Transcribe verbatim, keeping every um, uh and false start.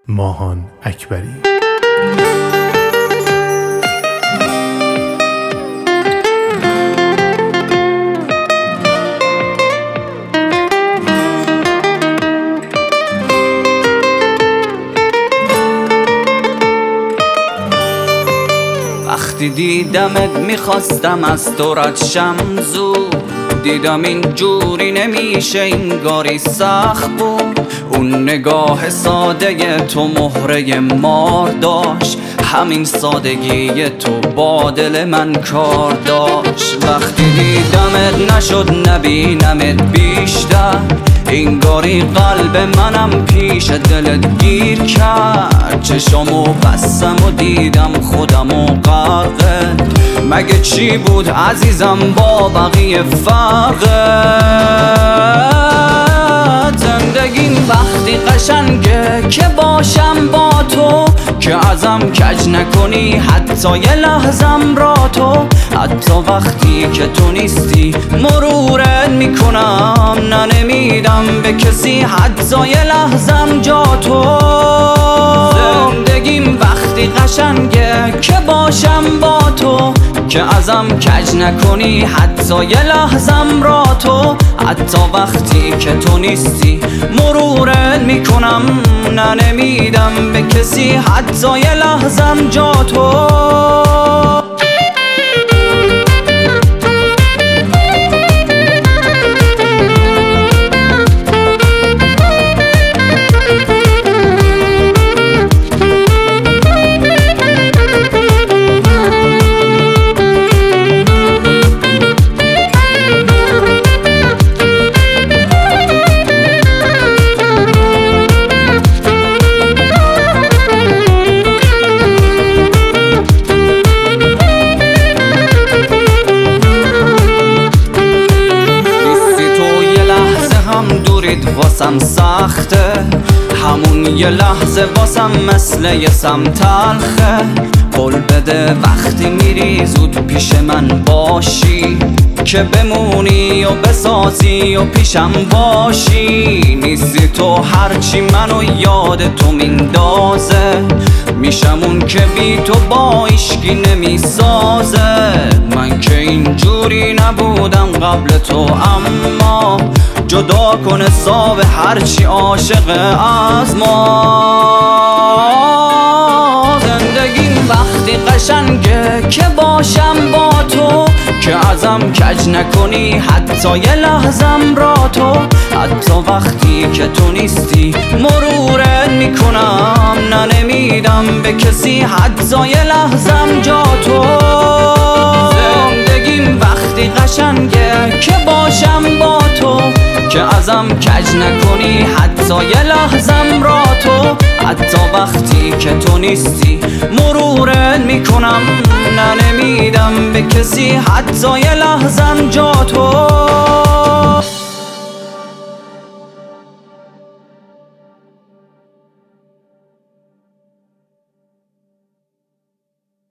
ماهان اکبری. وقتی دیدمت میخواستم از تو رد شم زود، دیدم این جوری نمیشه، این گاری سخت بود. اون نگاه ساده تو مهره مار داشت، همین سادگی تو با دل من کار داشت. وقتی دیدمت نشد نبینمت بیشتر، این گاری قلب منم پیش دلت گیر کرد. چشامو بستم و دیدم خودمو غرقه، مگه چی بود عزیزم با بقیه فرقه؟ زندگیم وقتی قشنگه که باشم با تو، که ازم کج نکنی حتی یه لحظم را تو. حتی وقتی که تو نیستی مرورت میکنم، نه نمیدم به کسی حتی یه لحظم جا تو. زندگیم وقتی قشنگه که باشم با تو، که ازم کج نکنی حتی یه لحظم را تو. حتی وقتی که تو نیستی مرورت میکنم، نه نمیدم به کسی حتی یه لحظم جا تو. واسم سخته، همون یه لحظه واسم مثل یه سم تلخه. قول بده وقتی میری زود پیش من باشی، که بمونی و بسازی و پیشم باشی. نیستی تو هرچی منو یاد تو میندازه، میشم اون که بی تو با ایشکی نمیسازه. من که اینجوری نبودم قبل تو، اما جدا کن حساب هرچی عاشق از ما. زندگیم وقتی قشنگه که باشم با تو، که ازم کج نکنی حتی یه لحظم را تو. حتی وقتی که تو نیستی مرورت میکنم، نه نمیدم به کسی حتی یه لحظم جا تو. زندگیم وقتی قشنگه که باشم با تو، که ازم کج نکنی حتی یه لحظم را تو. حتی وقتی که تو نیستی مرورت میکنم، نه نمیدم به کسی حتی یه لحظم جا تو.